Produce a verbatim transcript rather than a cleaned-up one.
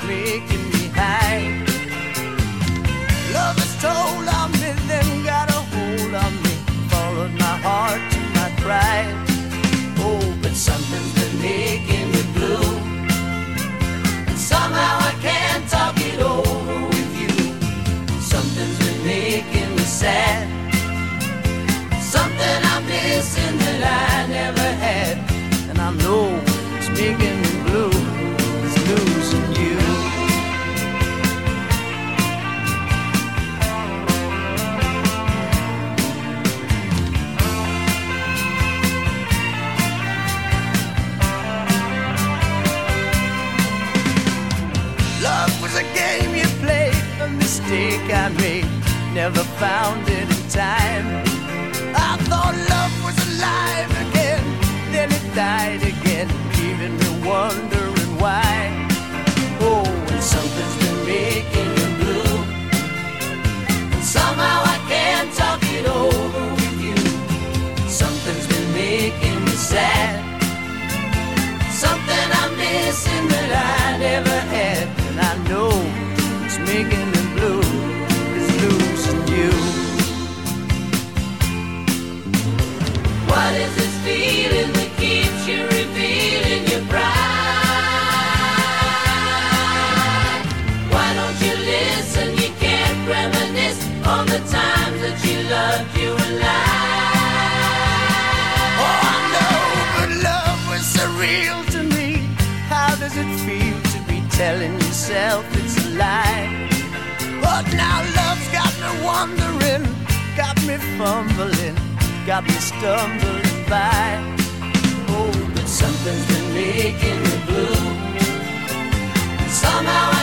making me high. Love has told on me, then got a hold on me, followed my heart to my pride. Oh, but something's been making me blue, and somehow I can't talk it over with you. Something's been making me sad, something I'm missing that I never had, and I know it's making me blue. It's losing you. Love was a game you played, a mistake I made, never found it in time. I thought love was alive again, then it died again, leaving me wondering why. Oh, and something's been making you blue, and somehow I can't talk it over with you. Something's been making me sad, something I'm missing that I never had, and I know it's making me blue. It's losing you. What is this feeling that keeps you revealing your pride? Why don't you listen? You can't reminisce on the times that you loved you alive. Oh, I know, but love was surreal to me. How does it feel to be telling yourself it's a lie? But now love's got me wondering, got me fumbling, got me stumbling by. Oh, but something's been making me blue. Somehow I